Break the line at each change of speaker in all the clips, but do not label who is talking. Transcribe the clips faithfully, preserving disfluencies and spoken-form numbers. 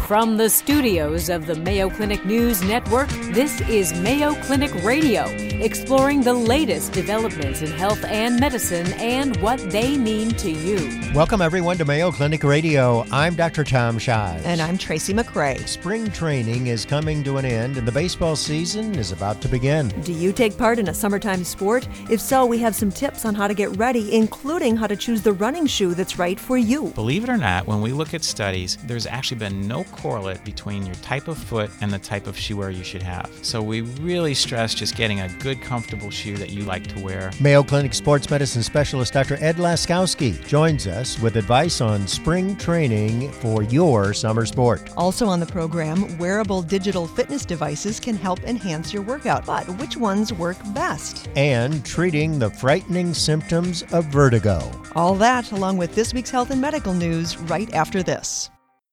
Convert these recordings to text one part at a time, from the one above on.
From the studios of the Mayo Clinic News Network, this is Mayo Clinic Radio, exploring the latest developments in health and medicine and what they mean to you.
Welcome, everyone, to Mayo Clinic Radio. I'm Doctor Tom Shives.
And I'm Tracy McCray.
Spring training is coming to an end, and the baseball season is about to begin.
Do you take part in a summertime sport? If so, we have some tips on how to get ready, including how to choose the running shoe that's right for you.
Believe it or not, when we look at studies, there's actually been no correlate between your type of foot and the type of shoe wear you should have. So we really stress just getting a good, comfortable shoe that you like to wear.
Mayo Clinic sports medicine specialist Doctor Ed Laskowski joins us with advice on spring training for your summer sport.
Also on the program, wearable digital fitness devices can help enhance your workout, but which ones work best?
And treating the frightening symptoms of vertigo.
All that, along with this week's health and medical news, right after this.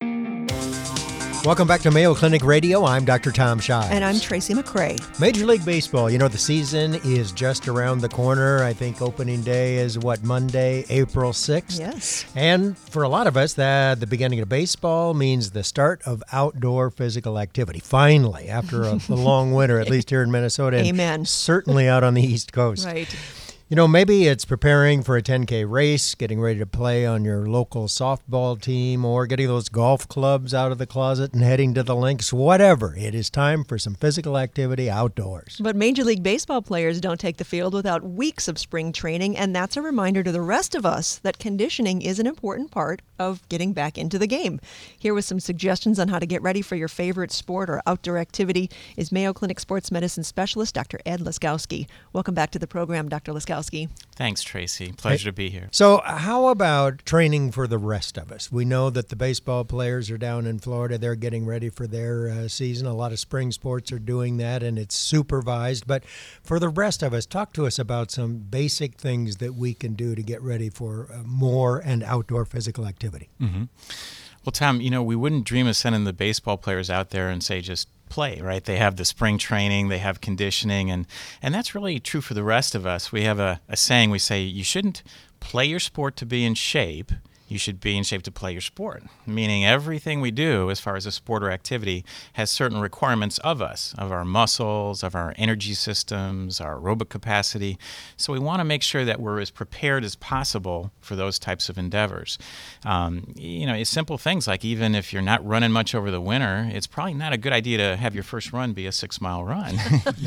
Welcome back to Mayo Clinic Radio. I'm Doctor Tom Shives.
And I'm Tracy McCray.
Major League Baseball, you know, the season is just around the corner. I think opening day is, what, Monday, April sixth?
Yes.
And for a lot of us, that the beginning of baseball means the start of outdoor physical activity. Finally, after a, a long winter, at least here in Minnesota. And
Amen.
certainly out on the East Coast.
Right.
You know, maybe it's preparing for a ten K race, getting ready to play on your local softball team, or getting those golf clubs out of the closet and heading to the links. Whatever, it is time for some physical activity outdoors.
But Major League Baseball players don't take the field without weeks of spring training, and that's a reminder to the rest of us that conditioning is an important part of getting back into the game. Here with some suggestions on how to get ready for your favorite sport or outdoor activity is Mayo Clinic sports medicine specialist Doctor Ed Laskowski. Welcome back to the program, Doctor Laskowski.
Thanks, Tracy. Pleasure hey. to be here.
So how about training for the rest of us? We know that the baseball players are down in Florida. They're getting ready for their uh, season. A lot of spring sports are doing that, and it's supervised. But for the rest of us, talk to us about some basic things that we can do to get ready for uh, more and outdoor physical activity.
Mm-hmm. Well, Tom, you know, we wouldn't dream of sending the baseball players out there and say just play, right? They have the spring training, they have conditioning, and, and that's really true for the rest of us. We have a, a saying, we say, you shouldn't play your sport to be in shape. You should be in shape to play your sport, meaning everything we do as far as a sport or activity has certain requirements of us, of our muscles, of our energy systems, our aerobic capacity. So we want to make sure that we're as prepared as possible for those types of endeavors. Um, you know, it's simple things like even if you're not running much over the winter, it's probably not a good idea to have your first run be a six-mile run.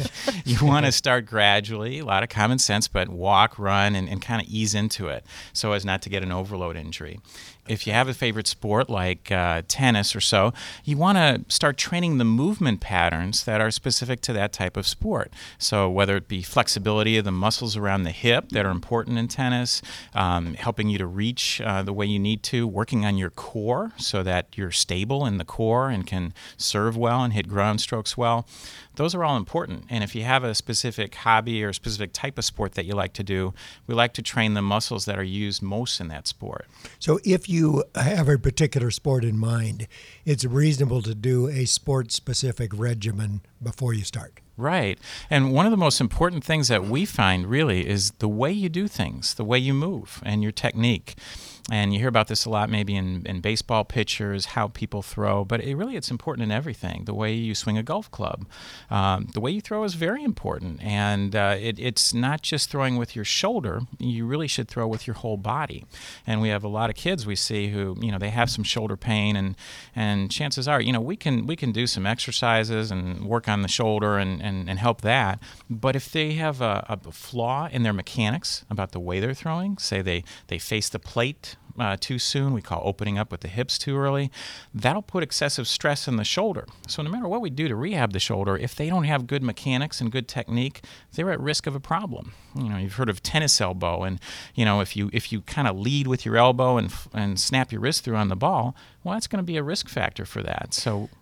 You want to start gradually, a lot of common sense, but walk, run, and, and kind of ease into it so as not to get an overload injury. If you have a favorite sport like uh, tennis or so, you want to start training the movement patterns that are specific to that type of sport. So whether it be flexibility of the muscles around the hip that are important in tennis, um, helping you to reach uh, the way you need to, working on your core so that you're stable in the core and can serve well and hit ground strokes well. Those are all important. And if you have a specific hobby or a specific type of sport that you like to do, we like to train the muscles that are used most in that sport.
So if you have a particular sport in mind, it's reasonable to do a sport-specific regimen before you start.
Right. And one of the most important things that we find really is the way you do things, the way you move, and your technique. And you hear about this a lot maybe in, in baseball pitchers, how people throw, but it really it's important in everything. The way you swing a golf club, um, the way you throw is very important. And uh, it, it's not just throwing with your shoulder. You really should throw with your whole body. And we have a lot of kids we see who, you know, they have some shoulder pain, and, and chances are, you know, we can we can do some exercises and work on the shoulder and, and, and help that. But if they have a, a flaw in their mechanics about the way they're throwing, say they, they face the plate Uh, too soon, we call opening up with the hips too early, that'll put excessive stress on the shoulder. So no matter what we do to rehab the shoulder, if they don't have good mechanics and good technique, they're at risk of a problem. You know, you've heard of tennis elbow, and you know if you if you kind of lead with your elbow and and snap your wrist through on the ball, well, that's going to be a risk factor for that. So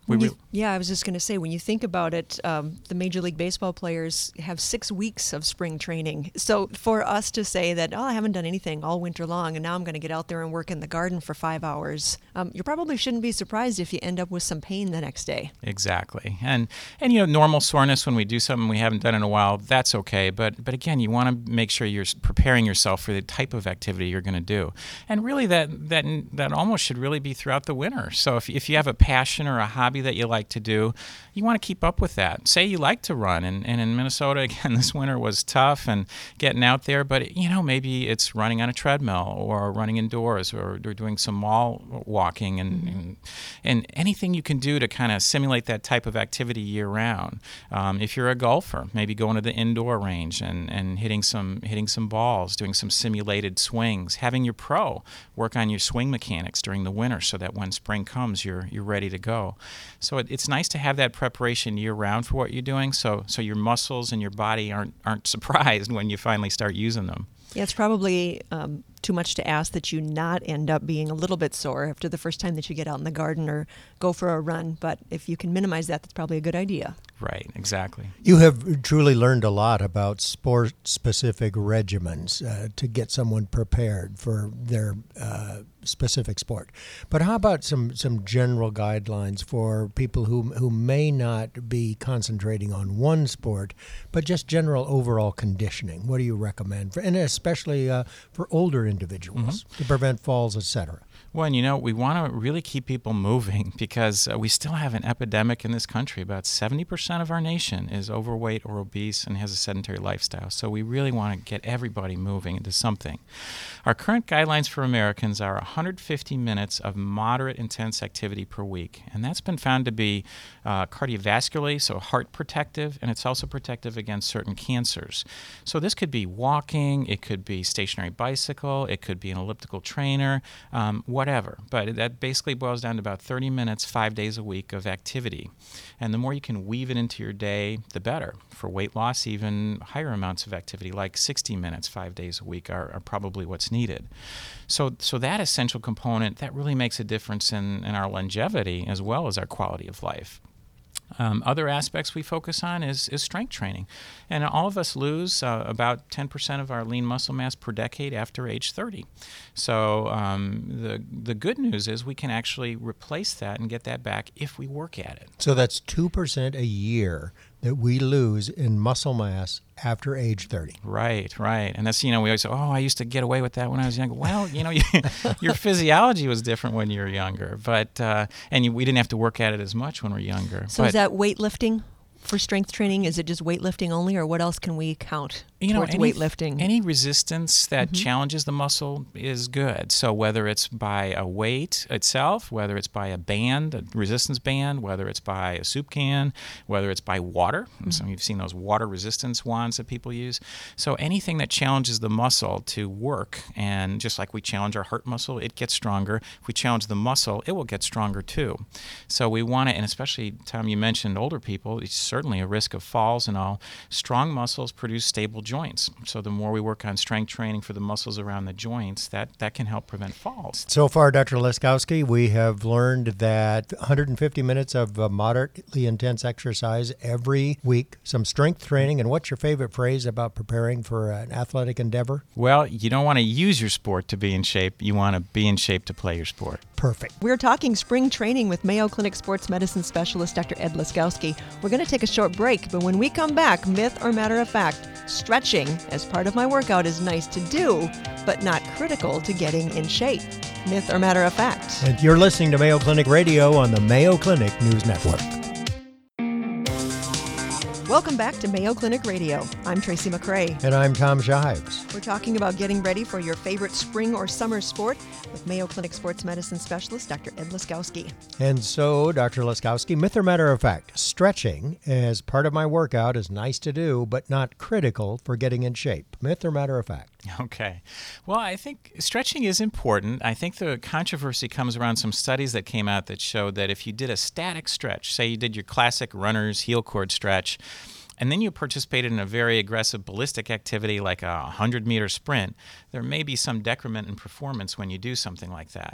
We
You,
re-
yeah, I was just going to say, when you think about it, um, the Major League Baseball players have six weeks of spring training. So for us to say that, oh, I haven't done anything all winter long, and now I'm going to get out there and work in the garden for five hours, um, you probably shouldn't be surprised if you end up with some pain the next day.
Exactly. And, and you know, normal soreness when we do something we haven't done in a while, that's okay. But, but again, you want to make sure you're preparing yourself for the type of activity you're going to do. And really, that, that, that almost should really be throughout the winter. So if, if you have a passion or a hobby that you like to do, you want to keep up with that. Say you like to run, and, and in Minnesota, again, this winter was tough and getting out there, but, you know, maybe it's running on a treadmill or running indoors or, or doing some mall walking and, mm-hmm. and, and anything you can do to kind of simulate that type of activity year-round. Um, if you're a golfer, maybe going to the indoor range and, and hitting some hitting some balls, doing some simulated swings, having your pro work on your swing mechanics during the winter so that when spring comes, you're you're ready to go. So it, it's nice to have that preparation year-round for what you're doing, so so your muscles and your body aren't aren't surprised when you finally start using them.
Yeah, it's probably um, too much to ask that you not end up being a little bit sore after the first time that you get out in the garden or go for a run. But if you can minimize that, that's probably a good idea.
Right, exactly.
You have truly learned a lot about sport-specific regimens uh, to get someone prepared for their uh, specific sport. But how about some, some general guidelines for people who who may not be concentrating on one sport, but just general overall conditioning? What do you recommend, for, and especially uh, for older individuals, mm-hmm. to prevent falls, et cetera?
Well, and you know, we want to really keep people moving because uh, we still have an epidemic in this country. About seventy percent of our nation is overweight or obese and has a sedentary lifestyle. So we really want to get everybody moving into something. Our current guidelines for Americans are one hundred fifty minutes of moderate intense activity per week. And that's been found to be uh, cardiovascularly, so heart protective, and it's also protective against certain cancers. So this could be walking, it could be stationary bicycle, it could be an elliptical trainer, um, whatever. But that basically boils down to about thirty minutes, five days a week of activity. And the more you can weave it into your day, the better. For weight loss, even higher amounts of activity, like sixty minutes, five days a week, are, are probably what's needed. So so that essential component, that really makes a difference in, in our longevity as well as our quality of life. Um, other aspects we focus on is, is strength training. And all of us lose uh, about ten percent of our lean muscle mass per decade after age thirty. So um, the, the good news is we can actually replace that and get that back if we work at it.
So that's two percent a year that we lose in muscle mass after age thirty.
Right, right. And that's, you know, we always say, oh, I used to get away with that when I was younger. Well, you know, you, your physiology was different when you were younger, but uh, and you, we didn't have to work at it as much when we were younger.
So
but,
is that weightlifting for strength training? Is it just weightlifting only, or what else can we count
you know,
towards
any,
weightlifting?
Any resistance that
Mm-hmm.
challenges the muscle is good. So whether it's by a weight itself, whether it's by a band, a resistance band, whether it's by a soup can, whether it's by water. Mm-hmm. Some of you've seen those water resistance wands that people use. So anything that challenges the muscle to work, and just like we challenge our heart muscle, it gets stronger. If we challenge the muscle, it will get stronger too. So we want to, and especially, Tom, you mentioned older people, it's certainly a risk of falls and all. Strong muscles produce stable joints. So the more we work on strength training for the muscles around the joints, that, that can help prevent falls.
So far, Doctor Leskowski, we have learned that one hundred fifty minutes of uh, moderately intense exercise every week, some strength training, and what's your favorite phrase about preparing for an athletic endeavor?
Well, you don't want to use your sport to be in shape. You want to be in shape to play your sport.
Perfect.
We're talking spring training with Mayo Clinic sports medicine specialist Doctor Ed Leskowski. We're going to take a short break, but when we come back, myth or matter of fact, stretching as part of my workout is nice to do, but not critical to getting in shape. Myth or matter of fact.
And you're listening to Mayo Clinic Radio on the Mayo Clinic News Network.
Welcome back to Mayo Clinic Radio. I'm Tracy McRae.
And I'm Tom Shives.
We're talking about getting ready for your favorite spring or summer sport with Mayo Clinic sports medicine specialist Doctor Ed Leskowski.
And so, Doctor Leskowski, myth or matter of fact, stretching as part of my workout is nice to do, but not critical for getting in shape. Myth or matter of fact?
Okay. Well, I think stretching is important. I think the controversy comes around some studies that came out that showed that if you did a static stretch, say you did your classic runner's heel cord stretch, and then you participated in a very aggressive ballistic activity like a hundred-meter sprint, there may be some decrement in performance when you do something like that.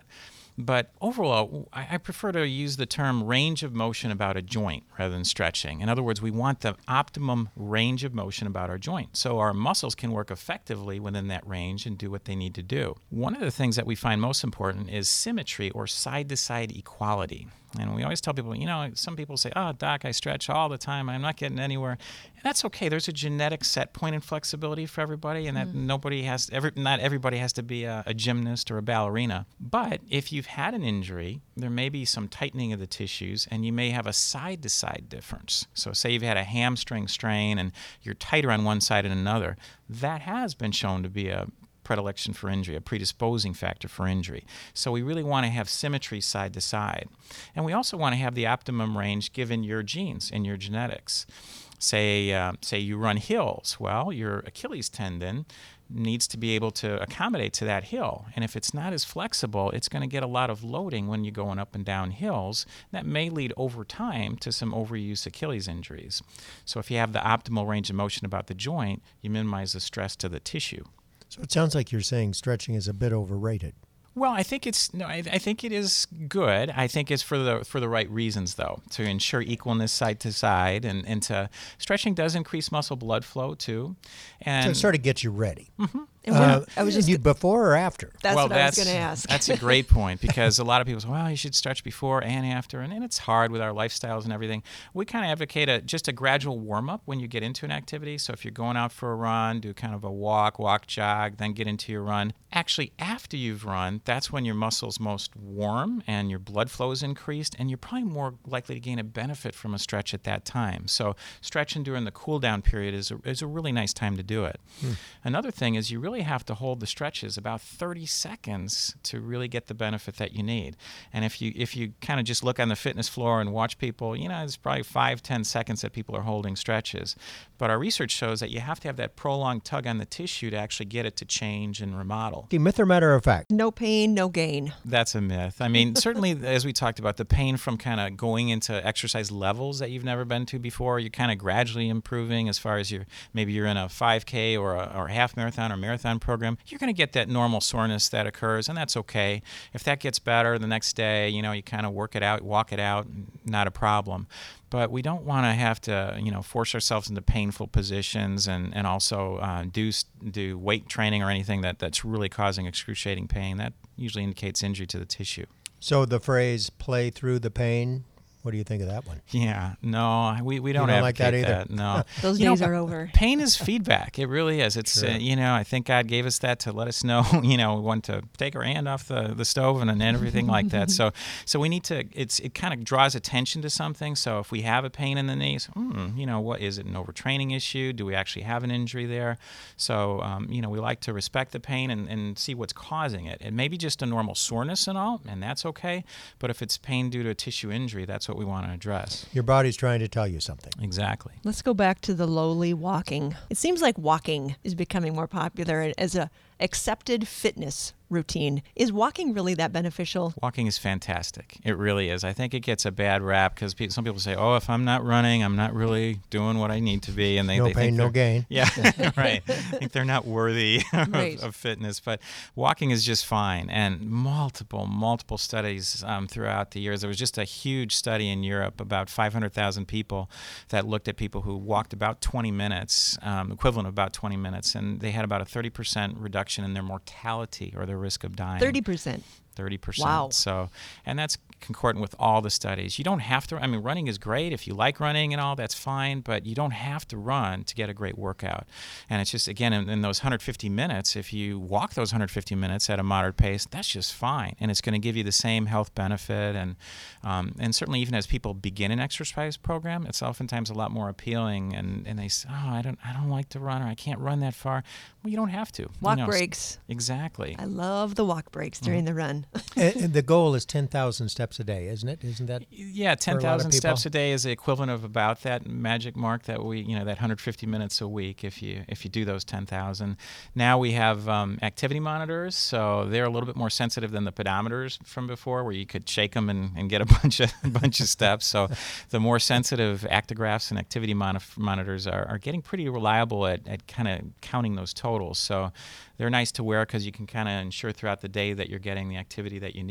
But overall, I, I prefer to use the term range of motion about a joint rather than stretching. In other words, we want the optimum range of motion about our joint so our muscles can work effectively within that range and do what they need to do. One of the things that we find most important is symmetry or side-to-side equality. And we always tell people, you know, some people say, oh, doc, I stretch all the time. I'm not getting anywhere. And that's okay. There's a genetic set point in flexibility for everybody, and that mm. nobody has, every, not everybody has to be a, a gymnast or a ballerina. But if you've had an injury, there may be some tightening of the tissues, and you may have a side-to-side difference. So say you've had a hamstring strain, and you're tighter on one side than another. That has been shown to be a predilection for injury, a predisposing factor for injury. So we really want to have symmetry side to side. And we also want to have the optimum range given your genes and your genetics. Say, uh, say you run hills. Well, your Achilles tendon needs to be able to accommodate to that hill. And if it's not as flexible, it's going to get a lot of loading when you're going up and down hills. That may lead over time to some overuse Achilles injuries. So if you have the optimal range of motion about the joint, you minimize the stress to the tissue.
So it sounds like you're saying stretching is a bit overrated.
Well, I think it's no. I, I think it is good. I think it's for the for the right reasons, though, to ensure equalness side to side, and and to stretching does increase muscle blood flow too, and
so it sort of gets you ready.
Mm-hmm.
And what,
uh,
I was just
you before or after?
That's
well,
what
that's,
I was going to ask.
That's a great point, because a lot of people say, well, you should stretch before and after, and, and it's hard with our lifestyles and everything. We kind of advocate a, just a gradual warm-up when you get into an activity. So if you're going out for a run, do kind of a walk, walk, jog, then get into your run. Actually, after you've run, that's when your muscle's most warm and your blood flow is increased, and you're probably more likely to gain a benefit from a stretch at that time. So stretching during the cool-down period is a, is a really nice time to do it. Hmm. Another thing is you really have to hold the stretches about thirty seconds to really get the benefit that you need. And if you if you kind of just look on the fitness floor and watch people, you know, it's probably five, ten seconds that people are holding stretches. But our research shows that you have to have that prolonged tug on the tissue to actually get it to change and remodel.
The myth or matter of fact?
No pain, no gain.
That's a myth. I mean, certainly, as we talked about, the pain from kind of going into exercise levels that you've never been to before, you're kind of gradually improving as far as you're, maybe you're in a five K or a, or a half marathon or marathon program. You're going to get that normal soreness that occurs, and that's okay. If that gets better the next day, you know, you kind of work it out, walk it out, not a problem. But we don't want to have to, you know, force ourselves into painful positions and, and also uh, do do weight training or anything that, that's really causing excruciating pain. That usually indicates injury to the tissue.
So the phrase "play through the pain," what do you think of that one?
Yeah, no, we, we don't,
don't
advocate
like that either.
that. No,
Those
you
days
know,
are over.
Pain is feedback. It really is. It's
Sure.
uh, you know, I think God gave us that to let us know, you know, when to take our hand off the, the stove and, and everything like that. So so we need to. It's it kind of draws attention to something. So if we have a pain in the knees, hmm, you know, what is it? An overtraining issue? Do we actually have an injury there? So um, you know, we like to respect the pain and, and see what's causing it. It may be just a normal soreness and all, and that's okay. But if it's pain due to a tissue injury, that's what we want to address.
Your body's trying to tell you something.
Exactly.
Let's go back to the lowly walking. It seems like walking is becoming more popular as a accepted fitness routine. Is walking really that beneficial?
Walking is fantastic. It really is. I think it gets a bad rap because pe- some people say, oh, if I'm not running, I'm not really doing what I need to be. And they,
no
they
pain,
think
no
they're-
gain.
Yeah, right. I think they're not worthy of,
Right.
of fitness. But walking is just fine. And multiple, multiple studies um, throughout the years. There was just a huge study in Europe, about five hundred thousand people, that looked at people who walked about twenty minutes, um, equivalent of about twenty minutes. And they had about a thirty percent reduction in their mortality or their risk of dying.
thirty percent.
thirty percent.
Wow.
So, and that's concordant with all the studies. You don't have to, I mean, running is great. If you like running and all, that's fine, but you don't have to run to get a great workout. And it's just, again, in, in those one hundred fifty minutes, if you walk those one hundred fifty minutes at a moderate pace, that's just fine. And it's going to give you the same health benefit. And um, and certainly even as people begin an exercise program, it's oftentimes a lot more appealing. And, and they say, oh, I don't, I don't like to run, or I can't run that far. Well, you don't have to.
Walk
You know,
breaks.
Exactly.
I love the walk breaks during the run.
and, and the goal is ten thousand steps a day, isn't it? Isn't that?
Yeah,
for a lot of
ten thousand
people?
steps a day is the equivalent of about that magic mark that we, you know, that one hundred fifty minutes a week if you if you do those ten thousand. Now we have um, activity monitors, so they're a little bit more sensitive than the pedometers from before, where you could shake them and, and get a bunch of a bunch of steps. So the more sensitive actigraphs and activity mon- monitors are, are getting pretty reliable at, at kind of counting those totals. So they're nice to wear because you can kind of ensure throughout the day that you're getting the activity that you need.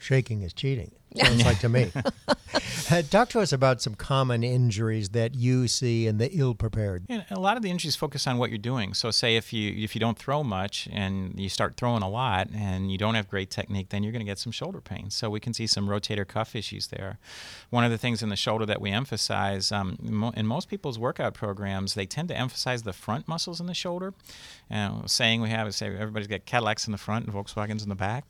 Shaking is cheating. Sounds like to me. Uh, talk to us about some common injuries that you see in the ill-prepared.
And a lot of the injuries focus on what you're doing. So say if you if you don't throw much and you start throwing a lot and you don't have great technique, then you're going to get some shoulder pain. So we can see some rotator cuff issues there. One of the things in the shoulder that we emphasize, um, mo- in most people's workout programs, they tend to emphasize the front muscles in the shoulder. Uh, saying we have is say everybody's got Cadillacs in the front and Volkswagens in the back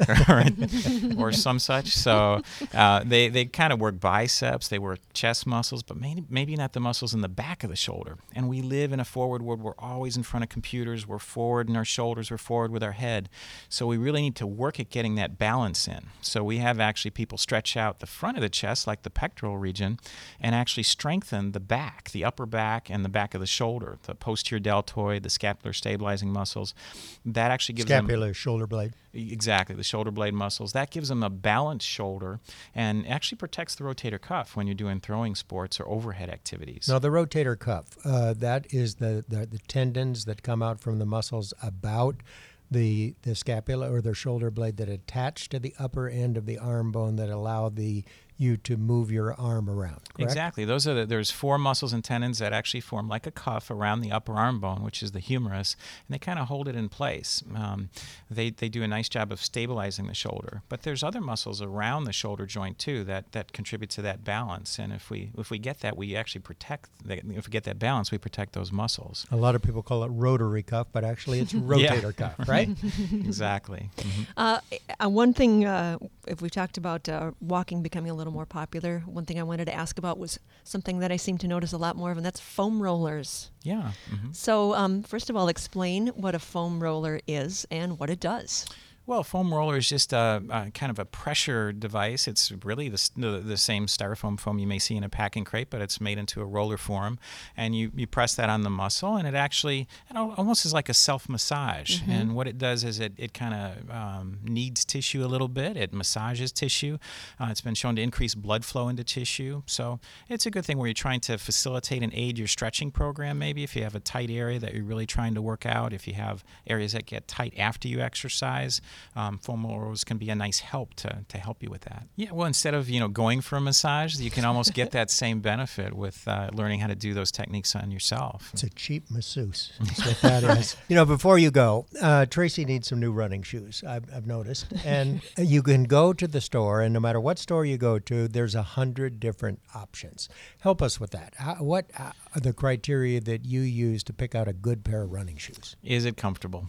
or, or some such. So uh, they, they kind of work biceps, they work chest muscles, but maybe, maybe not the muscles in the back of the shoulder. And we live in a forward world. We're always in front of computers. We're forward in our shoulders. We're forward with our head. So we really need to work at getting that balance in. So we have actually people stretch out the front of the chest, like the pectoral region, and actually strengthen the back, the upper back and the back of the shoulder, the posterior deltoid, the scapular stabilizing muscles. That actually gives
Scapular,
them...
shoulder blade.
Exactly, the shoulder blade muscles. That gives them a balanced shoulder and actually protects the rotator cuff when you're doing throwing sports or overhead activities.
Now, the rotator cuff, uh, that is the, the, the tendons that come out from the muscles about the the scapula or the shoulder blade that attach to the upper end of the arm bone that allow the you to move your arm around, correct?
Exactly. Those are the, there's four muscles and tendons that actually form like a cuff around the upper arm bone, which is the humerus, and they kind of hold it in place. Um, they they do a nice job of stabilizing the shoulder. But there's other muscles around the shoulder joint too that, that contribute to that balance. And if we if we get that, we actually protect. The, if we get that balance, we protect those muscles.
A lot of people call it rotary cuff, but actually it's rotator
yeah.
cuff, right?
Exactly. Mm-hmm.
Uh, uh, one thing, uh, if we talked about uh, walking becoming a little more popular, one thing I wanted to ask about was something that I seem to notice a lot more of, and that's foam rollers.
Yeah. Mm-hmm.
So um, first of all, explain what a foam roller is and what it does.
Well, foam roller is just a, a kind of a pressure device. It's really the, the the same styrofoam foam you may see in a packing crate, but it's made into a roller form. And you, you press that on the muscle, and it actually it almost is like a self-massage. Mm-hmm. And what it does is it, it kind of um, kneads tissue a little bit. It massages tissue. Uh, it's been shown to increase blood flow into tissue. So it's a good thing where you're trying to facilitate and aid your stretching program, maybe if you have a tight area that you're really trying to work out, if you have areas that get tight after you exercise. Um, foam rollers can be a nice help to, to help you with that. Yeah, well, instead of you know going for a massage, you can almost get that same benefit with uh, learning how to do those techniques on yourself.
It's a cheap masseuse. That's what that is. You know, before you go, uh, Tracy needs some new running shoes, I've, I've noticed. And you can go to the store, and no matter what store you go to, there's a hundred different options. Help us with that. How, what are the criteria that you use to pick out a good pair of running shoes?
Is it comfortable?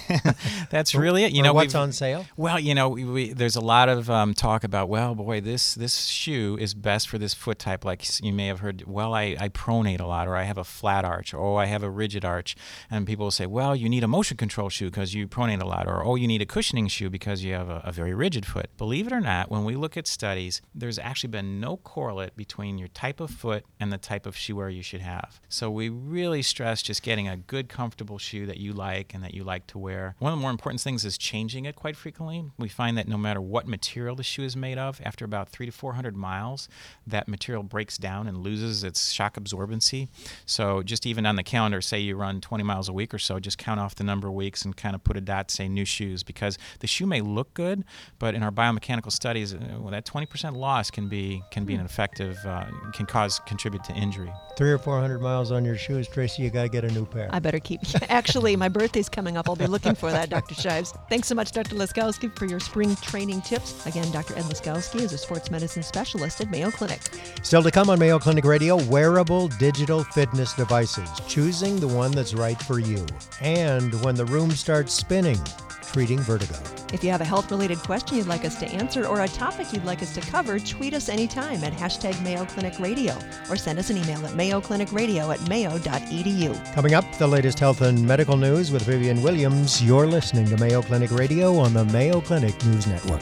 That's really it. You
or
know,
what's on sale?
Well, you know, we, we, there's a lot of um, talk about, well, boy, this this shoe is best for this foot type. Like you may have heard, well, I, I pronate a lot, or I have a flat arch, or oh, I have a rigid arch. And people will say, well, you need a motion control shoe because you pronate a lot, or oh, you need a cushioning shoe because you have a, a very rigid foot. Believe it or not, when we look at studies, there's actually been no correlate between your type of foot and the type of shoe wear you should have. So we really stress just getting a good, comfortable shoe that you like and that you like to wear. One of the more important things is changing it quite frequently. We find that no matter what material the shoe is made of, after about three to four hundred miles, that material breaks down and loses its shock absorbency. So just even on the calendar, say you run twenty miles a week or so, just count off the number of weeks and kind of put a dot, say new shoes, because the shoe may look good, but in our biomechanical studies, well, that twenty percent loss can be can be an effective, uh, can cause, contribute to injury.
Three or four hundred miles on your shoes, Tracy, you got to get a new pair.
I better keep. Actually, my birthday's coming up. I'll be looking for that, Doctor Shives. Thanks so much, Doctor Laskowski, for your spring training tips. Again, Doctor Ed Laskowski is a sports medicine specialist at Mayo Clinic.
Still to come on Mayo Clinic Radio, wearable digital fitness devices, choosing the one that's right for you. And when the room starts spinning, treating vertigo.
If you have a health-related question you'd like us to answer or a topic you'd like us to cover, tweet us anytime at hashtag Mayo Clinic Radio or send us an email at mayo clinic radio at mayo dot e d u.
Coming up, the latest health and medical news with Vivian Williams. You're listening to Mayo Clinic Radio on the Mayo Clinic News Network.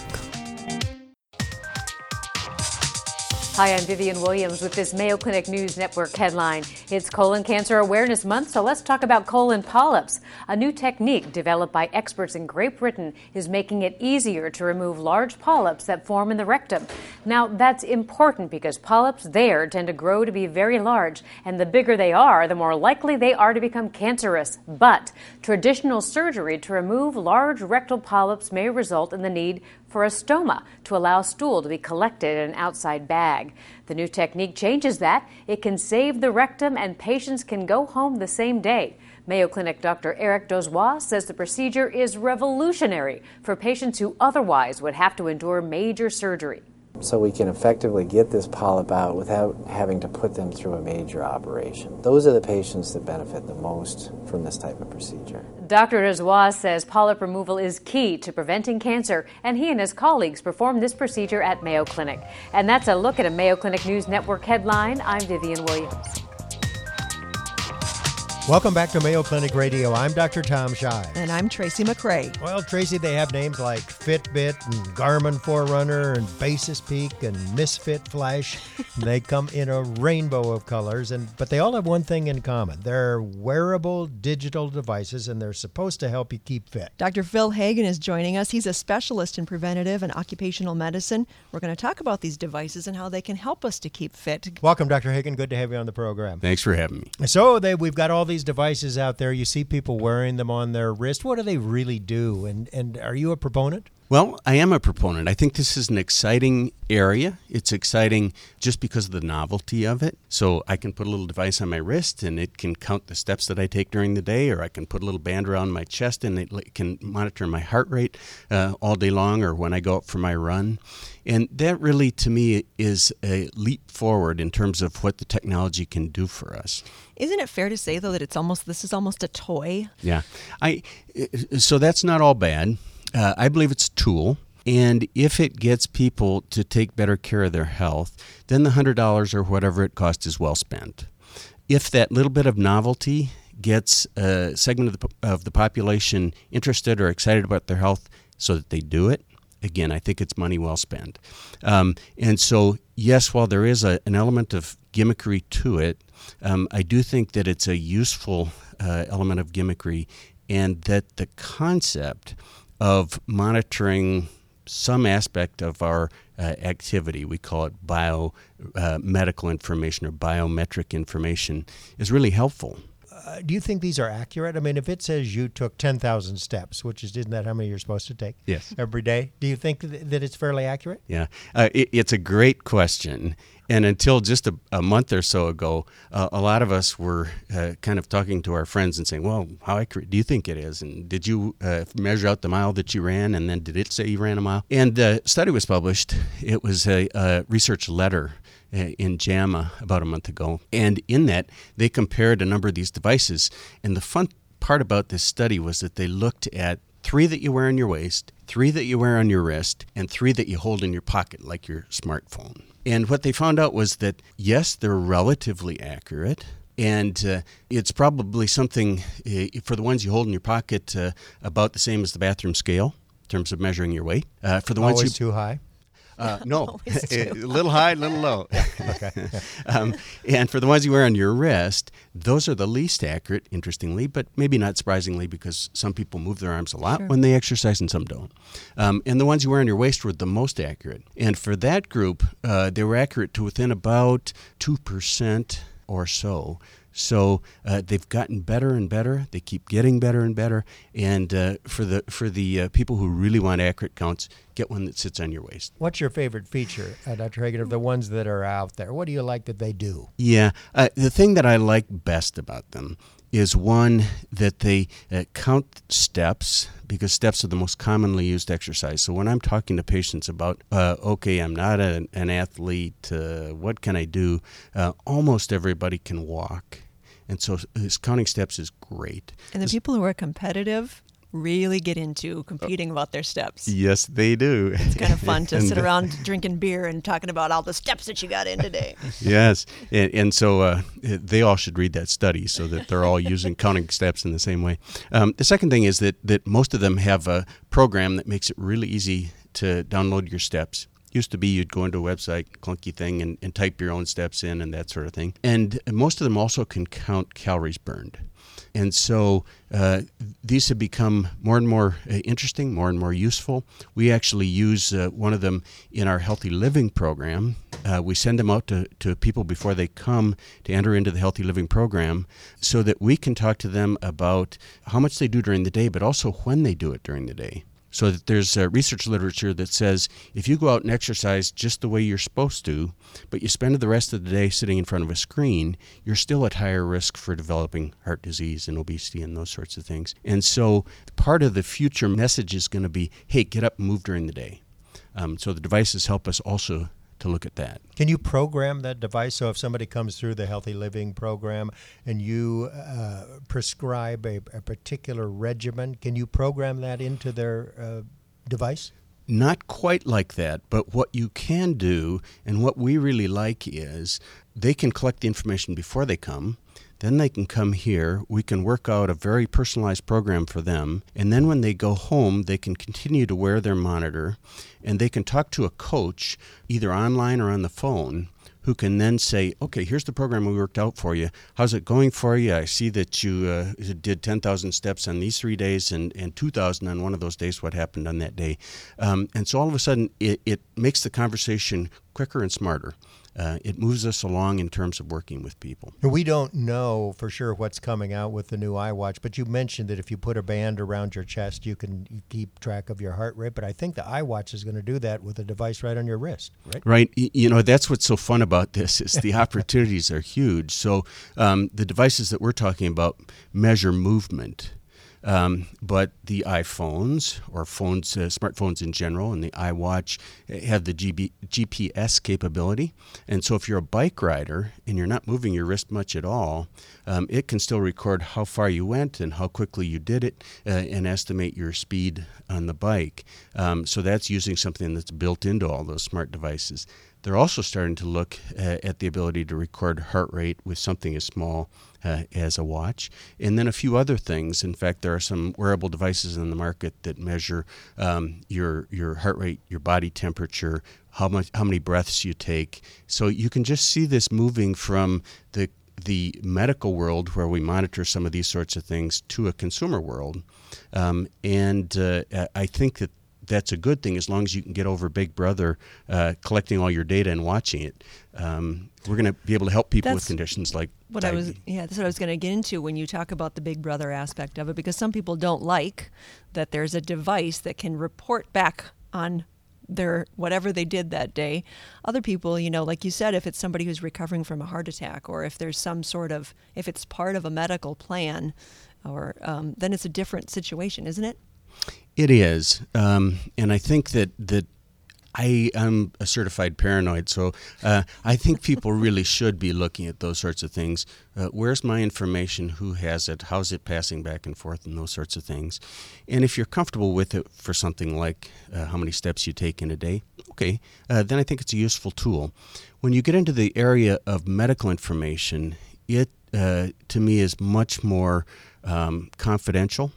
Hi, I'm Vivian Williams with this Mayo Clinic News Network headline. It's Colon Cancer Awareness Month, so let's talk about colon polyps. A new technique developed by experts in Great Britain is making it easier to remove large polyps that form in the rectum. Now, that's important because polyps there tend to grow to be very large, and the bigger they are, the more likely they are to become cancerous. But traditional surgery to remove large rectal polyps may result in the need for a stoma to allow stool to be collected in an outside bag. The new technique changes that. It can save the rectum and patients can go home the same day. Mayo Clinic Doctor Eric Dozois says the procedure is revolutionary for patients who otherwise would have to endure major surgery.
So we can effectively get this polyp out without having to put them through a major operation. Those are the patients that benefit the most from this type of procedure.
Doctor Dozois says polyp removal is key to preventing cancer, and he and his colleagues perform this procedure at Mayo Clinic. And that's a look at a Mayo Clinic News Network headline. I'm Vivian Williams.
Welcome back to Mayo Clinic Radio. I'm Doctor Tom Shives.
And I'm Tracy McRae.
Well, Tracy, they have names like Fitbit and Garmin Forerunner and Basis Peak and Misfit Flash. They come in a rainbow of colors, and but they all have one thing in common. They're wearable digital devices, and they're supposed to help you keep fit.
Doctor Phil Hagen is joining us. He's a specialist in preventative and occupational medicine. We're going to talk about these devices and how they can help us to keep fit.
Welcome, Doctor Hagen. Good to have you on the program.
Thanks for having me.
So they, we've got all these devices out there. You see people wearing them on their wrist. What do they really do? And and are you a proponent?
Well, I am a proponent. I think this is an exciting area. It's exciting just because of the novelty of it. So I can put a little device on my wrist and it can count the steps that I take during the day, or I can put a little band around my chest and it can monitor my heart rate uh, all day long or when I go out for my run. And that really, to me, is a leap forward in terms of what the technology can do for us.
Isn't it fair to say, though, that it's almost this is almost a toy?
Yeah. I so that's not all bad. Uh, I believe it's a tool, and if it gets people to take better care of their health, then the one hundred dollars or whatever it costs is well spent. If that little bit of novelty gets a segment of the, of the population interested or excited about their health so that they do it, again, I think it's money well spent. Um, and so, yes, while there is a, an element of gimmickry to it, um, I do think that it's a useful uh, element of gimmickry, and that the concept of monitoring some aspect of our uh, activity, we call it biomedical uh, information or biometric information, is really helpful.
Uh, do you think these are accurate? I mean, if it says you took ten thousand steps, which is, isn't that how many you're supposed to take?
Yes.
Every day? Do you think th- that it's fairly accurate?
Yeah. Uh, it, it's a great question. And until just a, a month or so ago, uh, a lot of us were uh, kind of talking to our friends and saying, well, how accurate do you think it is? And did you uh, measure out the mile that you ran? And then did it say you ran a mile? And the study was published. It was a, a research letter in JAMA about a month ago. And in that, they compared a number of these devices. And the fun part about this study was that they looked at three that you wear on your waist, three that you wear on your wrist, and three that you hold in your pocket, like your smartphone. And what they found out was that, yes, they're relatively accurate. And uh, it's probably something, uh, for the ones you hold in your pocket, uh, about the same as the bathroom scale in terms of measuring your weight. Uh, for the
Always
ones you,
too high?
Uh, no, a
too
little high, a little low.
Okay.
um, and for the ones you wear on your wrist, those are the least accurate, interestingly, but maybe not surprisingly, because some people move their arms a lot
Sure.
when they exercise and some don't. Um, and the ones you wear on your waist were the most accurate. And for that group, uh, they were accurate to within about two percent or so. So uh, they've gotten better and better. They keep getting better and better. And uh, for the for the uh, people who really want accurate counts, get one that sits on your waist.
What's your favorite feature, uh, Doctor Hagen, of the ones that are out there? What do you like that they do?
Yeah, uh, the thing that I like best about them is, one, that they uh, count steps, because steps are the most commonly used exercise. So when I'm talking to patients about, uh, okay, I'm not a, an athlete, uh, what can I do? Uh, almost everybody can walk. And so his counting steps is great.
And the people who are competitive really get into competing about their steps.
Yes, they do.
It's kind of fun to
And,
sit
uh,
around drinking beer and talking about all the steps that you got in today.
Yes, and, and so uh, they all should read that study so that they're all using counting steps in the same way. Um, the second thing is that, that most of them have a program that makes it really easy to download your steps. Used to be you'd go into a website, clunky thing, and, and type your own steps in and that sort of thing. And most of them also can count calories burned. And so uh, these have become more and more uh, interesting, more and more useful. We actually use uh, one of them in our Healthy Living program. Uh, we send them out to, to people before they come to enter into the Healthy Living program so that we can talk to them about how much they do during the day, but also when they do it during the day. So that there's uh, research literature that says if you go out and exercise just the way you're supposed to, but you spend the rest of the day sitting in front of a screen, you're still at higher risk for developing heart disease and obesity and those sorts of things. And so part of the future message is going to be, hey, get up and move during the day. Um, so the devices help us also to look at that.
Can you program that device? So if somebody comes through the Healthy Living program and you uh, prescribe a, a particular regimen, can you program that into their uh, device?
Not quite like that, but what you can do, and what we really like, is they can collect the information before they come. Then they can come here, we can work out a very personalized program for them, and then when they go home, they can continue to wear their monitor, and they can talk to a coach, either online or on the phone, who can then say, okay, here's the program we worked out for you. How's it going for you? I see that you uh, did ten thousand steps on these three days and, and two thousand on one of those days. What happened on that day? Um, and so all of a sudden, it, it makes the conversation quicker and smarter. Uh, it moves us along in terms of working with people.
We don't know for sure what's coming out with the new iWatch, but you mentioned that if you put a band around your chest, you can keep track of your heart rate. But I think the iWatch is going to do that with a device right on your wrist, right?
Right. You know, that's what's so fun about this is the opportunities are huge. So um, the devices that we're talking about measure movement. Um, but the iPhones or phones, uh, smartphones in general, and the iWatch have the G B, G P S capability. And so if you're a bike rider and you're not moving your wrist much at all, um, it can still record how far you went and how quickly you did it uh, and estimate your speed on the bike. Um, so that's using something that's built into all those smart devices. They're also starting to look uh, at the ability to record heart rate with something as small uh, as a watch, and then a few other things. In fact, there are some wearable devices in the market that measure um, your your heart rate, your body temperature, how much, how many breaths you take. So you can just see this moving from the the medical world, where we monitor some of these sorts of things, to a consumer world, um, and uh, I think that that's a good thing as long as you can get over Big Brother uh, collecting all your data and watching it. Um, we're going to be able to help people
That's
with conditions like
what
diabetes.
I was. Yeah, that's what I was going to get into when you talk about the Big Brother aspect of it, because some people don't like that there's a device that can report back on their whatever they did that day. Other people, you know, like you said, if it's somebody who's recovering from a heart attack, or if there's some sort of, if it's part of a medical plan, or um, then it's a different situation, isn't it?
It is, um, and I think that that I am a certified paranoid, so uh, I think people really should be looking at those sorts of things. Uh, where's my information? Who has it? How's it passing back and forth, and those sorts of things. And if you're comfortable with it for something like uh, how many steps you take in a day, okay, uh, then I think it's a useful tool. When you get into the area of medical information, it uh, to me is much more um, confidential.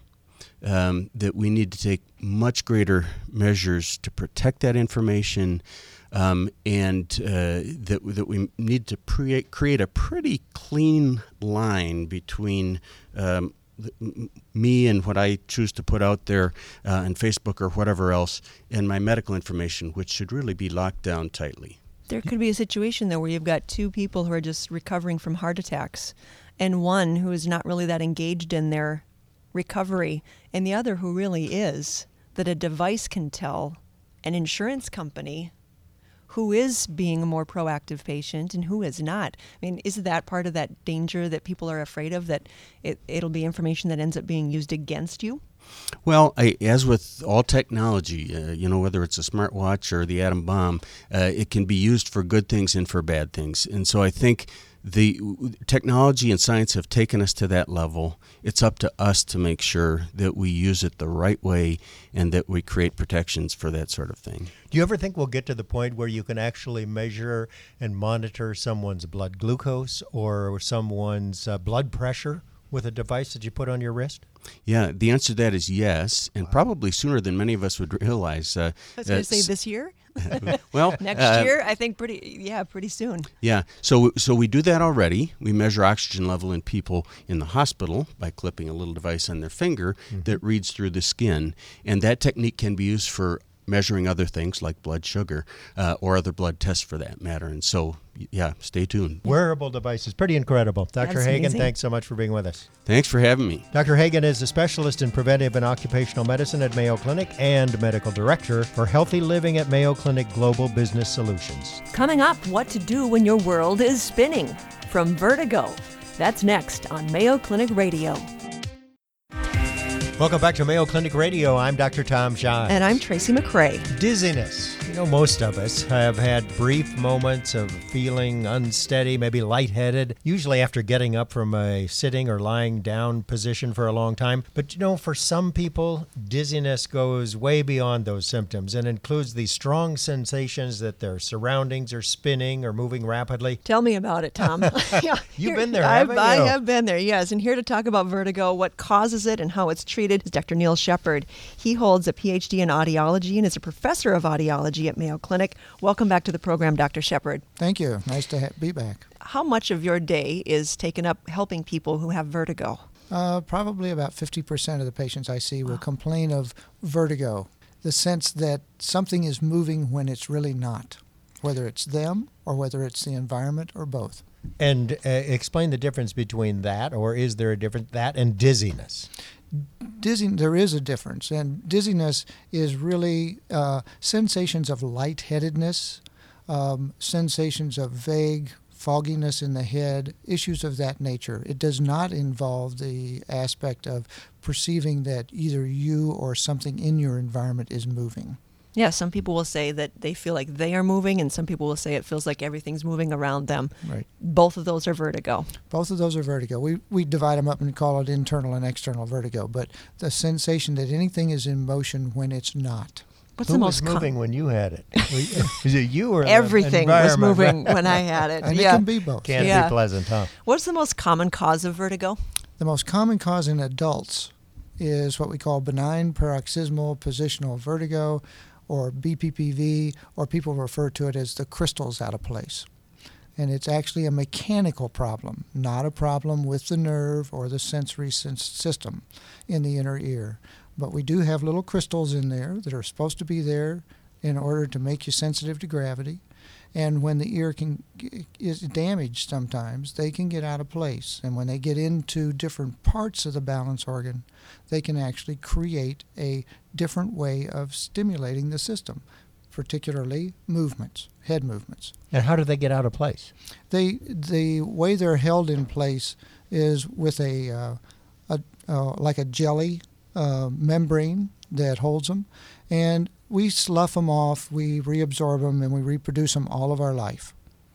Um, that we need to take much greater measures to protect that information, um, and uh, that that we need to pre- create a pretty clean line between um, the, me and what I choose to put out there uh, on Facebook or whatever else, and my medical information, which should really be locked down tightly.
There could be a situation, though, where you've got two people who are just recovering from heart attacks, and one who is not really that engaged in their recovery, and the other who really is, that a device can tell an insurance company who is being a more proactive patient and who is not. I mean, is that part of that danger that people are afraid of, that it, it'll be information that ends up being used against you?
Well, I, as with all technology, uh, you know, whether it's a smartwatch or the atom bomb, uh, it can be used for good things and for bad things. And so I think the technology and science have taken us to that level. It's up to us to make sure that we use it the right way and that we create protections for that sort of thing.
Do you ever think we'll get to the point where you can actually measure and monitor someone's blood glucose or someone's uh, blood pressure with a device that you put on your wrist?
Yeah, the answer to that is yes, and wow. probably sooner than many of us would realize. Uh,
I was going to say this year.
Well,
next
uh,
year, I think pretty yeah, pretty soon.
Yeah, so so we do that already. We measure oxygen level in people in the hospital by clipping a little device on their finger mm-hmm. that reads through the skin, and that technique can be used for measuring other things like blood sugar uh, or other blood tests for that matter. And so, yeah, stay tuned.
Wearable devices, pretty incredible. Doctor
That's
Hagen,
amazing.
thanks so much for being with us.
Thanks for having me.
Doctor Hagen is a specialist in preventive and occupational medicine at Mayo Clinic and medical director for healthy living at Mayo Clinic Global Business Solutions.
Coming up, what to do when your world is spinning from vertigo. That's next on Mayo Clinic Radio.
Welcome back to Mayo Clinic Radio. I'm Doctor Tom Scheib.
And I'm Tracy McCray.
Dizziness. You know, most of us have had brief moments of feeling unsteady, maybe lightheaded, usually after getting up from a sitting or lying down position for a long time. But you know, for some people, dizziness goes way beyond those symptoms and includes these strong sensations that their surroundings are spinning or moving rapidly.
Tell me about it, Tom. Yeah,
You've
here-
been there,
I've,
haven't
I
you?
have been there, yes. And here to talk about vertigo, what causes it, and how it's treated is Doctor Neil Shepard. He holds a P H D in audiology and is a professor of audiology at Mayo Clinic. Welcome back to the program, Doctor Shepard.
Thank you. Nice to ha- be back.
How much of your day is taken up helping people who have vertigo?
Uh, probably about fifty percent of the patients I see will complain of vertigo, the sense that something is moving when it's really not, whether it's them or whether it's the environment or both.
And uh, explain the difference between that, or is there a difference, that and dizziness?
Dizzy, there is a difference, and dizziness is really uh, sensations of lightheadedness, um, sensations of vague fogginess in the head, issues of that nature. It does not involve the aspect of perceiving that either you or something in your environment is moving.
Yeah, some people will say that they feel like they are moving, and some people will say it feels like everything's moving around them.
Right.
Both of those are vertigo.
Both of those are vertigo. We we divide them up and call it internal and external vertigo, but the sensation that anything is in motion when it's not.
What's
Who
the
was
most
moving
com-
when you had it? Is it you or the
Everything was
environment?
moving when I had it.
And
yeah.
it can be both.
Can
Yeah.
be pleasant, huh?
What's the most common cause of vertigo?
The most common cause in adults is what we call benign paroxysmal positional vertigo, or B P P V, or people refer to it as the crystals out of place. And it's actually a mechanical problem, not a problem with the nerve or the sensory sens- system in the inner ear. But we do have little crystals in there that are supposed to be there in order to make you sensitive to gravity. And when the ear can is damaged sometimes, they can get out of place. And when they get into different parts of the balance organ, they can actually create a different way of stimulating the system, particularly movements, head movements.
And how do they get out of place?
They the way they're held in place is with a, uh, a uh, like a jelly uh, membrane that holds them, and we slough them off, we reabsorb them, and we reproduce them all of our life.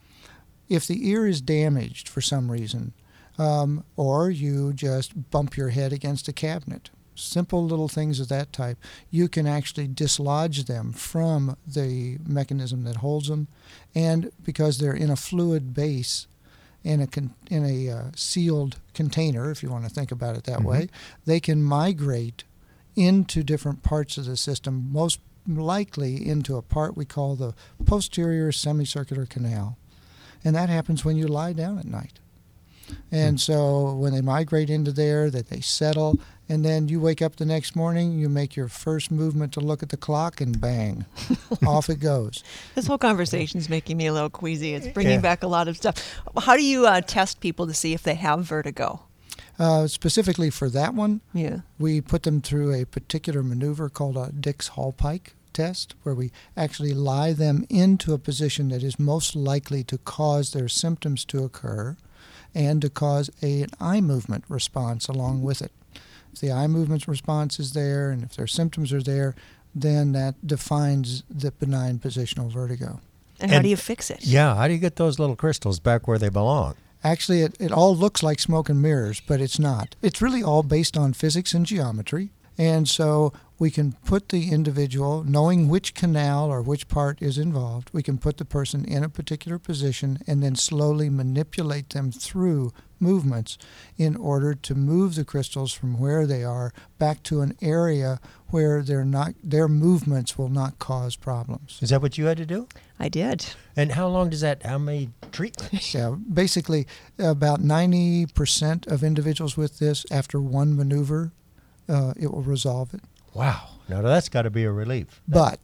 If the ear is damaged for some reason, um, or you just bump your head against a cabinet, simple little things of that type, you can actually dislodge them from the mechanism that holds them, and because they're in a fluid base, in a con- in a uh, sealed container, if you want to think about it that
Mm-hmm.
way, they can migrate into different parts of the system, most likely into a part we call the posterior semicircular canal. And that happens when you lie down at night. And so when they migrate into there, that they settle, and then you wake up the next morning, you make your first movement to look at the clock, and bang, off it goes.
This whole conversation is making me a little queasy. It's bringing
Yeah.
back a lot of stuff. How do you uh, test people to see if they have vertigo?
Uh, specifically for that one,
Yeah.
we put them through a particular maneuver called a Dix-Hallpike test, where we actually lie them into a position that is most likely to cause their symptoms to occur and to cause a, an eye movement response along with it. If the eye movement response is there and if their symptoms are there, then that defines the benign positional vertigo.
And, how
And-
do you fix it?
Yeah, how do you get those little crystals back where they belong?
Actually, it, it all looks like smoke and mirrors, but it's not. It's really all based on physics and geometry. And so we can put the individual, knowing which canal or which part is involved, we can put the person in a particular position and then slowly manipulate them through movements in order to move the crystals from where they are back to an area where they're not, their movements will not cause problems.
Is that what you had to do?
I did.
And how long does that, how many treatments?
Yeah, basically about ninety percent of individuals with this, after one maneuver, uh, it will resolve it.
Wow. Now that's got to be a relief.
But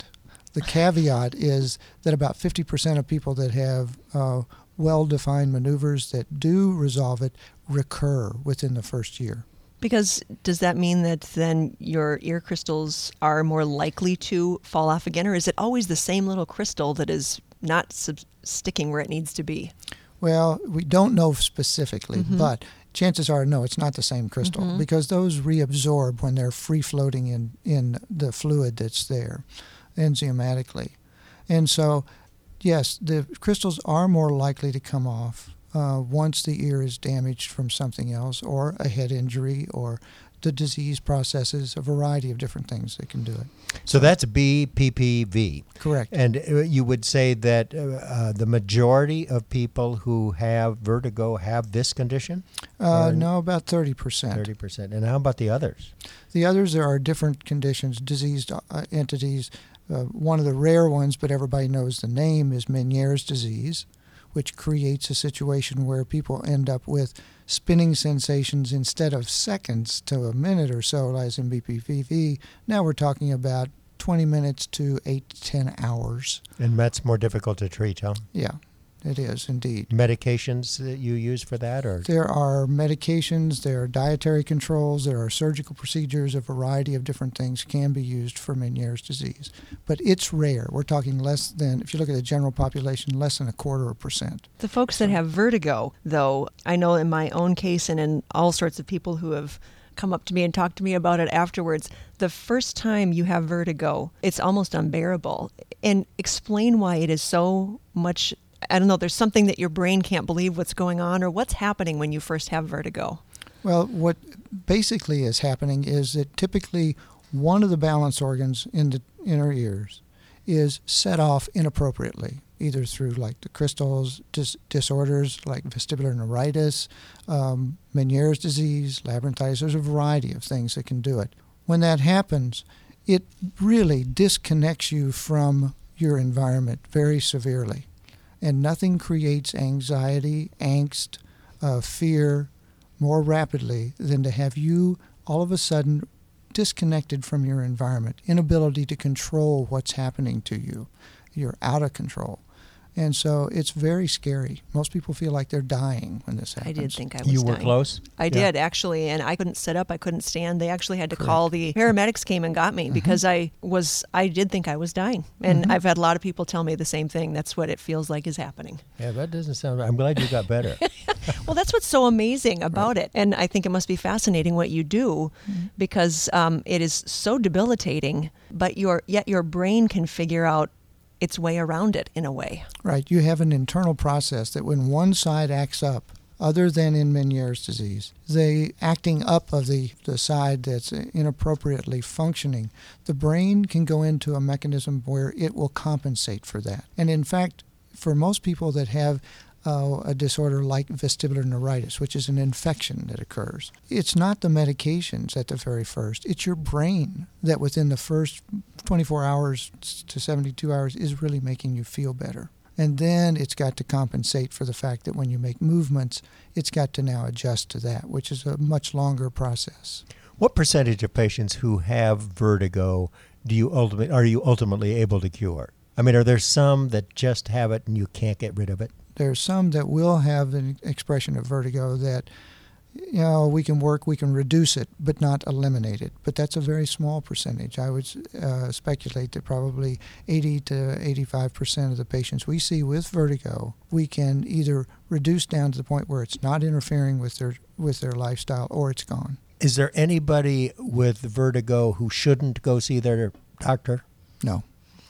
The caveat is that about fifty percent of people that have uh, well-defined maneuvers that do resolve it recur within the first year.
Because does that mean that then your ear crystals are more likely to fall off again, or is it always the same little crystal that is not sub- sticking where it needs to be?
Well, we don't know specifically, mm-hmm. but chances are, no, it's not the same crystal mm-hmm. because those reabsorb when they're free-floating in, in the fluid that's there enzymatically. And so, yes, the crystals are more likely to come off uh, once the ear is damaged from something else or a head injury or the disease processes, a variety of different things that can do it.
So that's B P P V.
Correct.
And you would say that uh, the majority of people who have vertigo have this condition?
Uh, no, about thirty percent.
thirty percent. And how about the others?
The others, there are different conditions, diseased uh, entities. Uh, one of the rare ones, but everybody knows the name, is Meniere's disease, which creates a situation where people end up with spinning sensations instead of seconds to a minute or so, as in B P P V. Now we're talking about twenty minutes to eight to ten hours.
And that's more difficult to treat, huh?
Yeah, it is indeed.
Medications that you use for that? Or
there are medications, there are dietary controls, there are surgical procedures, a variety of different things can be used for Meniere's disease. But it's rare. We're talking less than, if you look at the general population, less than a quarter of a percent.
The folks that have vertigo, though, I know in my own case and in all sorts of people who have come up to me and talked to me about it afterwards, the first time you have vertigo, it's almost unbearable. And explain why it is so much, I don't know, there's something that your brain can't believe what's going on, or what's happening when you first have vertigo?
Well, what basically is happening is that typically one of the balance organs in the inner ears is set off inappropriately, either through like the crystals, dis- disorders like vestibular neuritis, um, Meniere's disease, labyrinthitis. There's a variety of things that can do it. When that happens, it really disconnects you from your environment very severely. And nothing creates anxiety, angst, uh, fear more rapidly than to have you all of a sudden disconnected from your environment, inability to control what's happening to you. You're out of control. And so it's very scary. Most people feel like they're dying when this happens.
I did think I was
You were
dying.
close?
I
Yeah.
did, actually, and I couldn't sit up. I couldn't stand. They actually had to
Correct.
call the paramedics came and got me mm-hmm. because I was, I did think I was dying. And mm-hmm. I've had a lot of people tell me the same thing. That's what it feels like is happening.
Yeah, that doesn't sound, I'm glad you got better.
Well, that's what's so amazing about right. it. And I think it must be fascinating what you do mm-hmm. because um, it is so debilitating, but your yet your brain can figure out its way around it in a way.
Right. You have an internal process that when one side acts up, other than in Meniere's disease, the acting up of the, the side that's inappropriately functioning, the brain can go into a mechanism where it will compensate for that. And in fact, for most people that have Uh, a disorder like vestibular neuritis, which is an infection that occurs. It's not the medications at the very first. It's your brain that within the first twenty-four hours to seventy-two hours is really making you feel better. And then it's got to compensate for the fact that when you make movements, it's got to now adjust to that, which is a much longer process.
What percentage of patients who have vertigo do you ultimately, are you ultimately able to cure? I mean, are there some that just have it and you can't get rid of it?
There's some that will have an expression of vertigo that, you know, we can work, we can reduce it, but not eliminate it. But that's a very small percentage. I would uh, speculate that probably eighty to eighty-five percent of the patients we see with vertigo, we can either reduce down to the point where it's not interfering with their with their lifestyle or it's gone.
Is there anybody with vertigo who shouldn't go see their doctor?
No.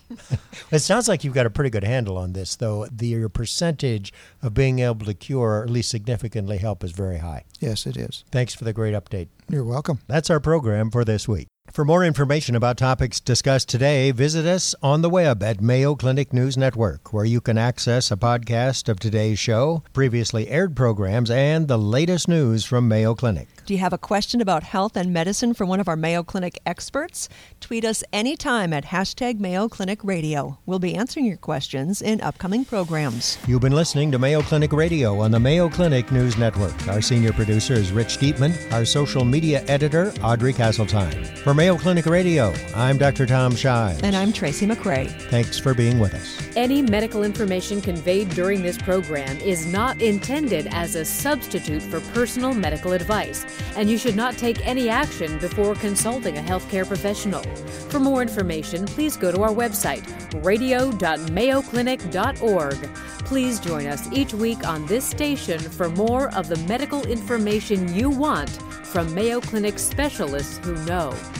It sounds like you've got a pretty good handle on this, though. The, your percentage of being able to cure, or at least significantly help, is very high.
Yes, it is.
Thanks for the great update.
You're welcome.
That's our program for this week. For more information about topics discussed today, visit us on the web at Mayo Clinic News Network, where you can access a podcast of today's show, previously aired programs, and the latest news from Mayo Clinic.
Do you have a question about health and medicine for one of our Mayo Clinic experts? Tweet us anytime at hashtag Mayo Clinic Radio. We'll be answering your questions in upcoming programs.
You've been listening to Mayo Clinic Radio on the Mayo Clinic News Network. Our senior producer is Rich Dietman. Our social media editor, Audrey Castletime. For Mayo Clinic Radio, I'm Doctor Tom Shives.
And I'm Tracy McRae.
Thanks for being with us.
Any medical information conveyed during this program is not intended as a substitute for personal medical advice, and you should not take any action before consulting a healthcare professional. For more information, please go to our website, radio dot mayo clinic dot org. Please join us each week on this station for more of the medical information you want from Mayo Clinic specialists who know.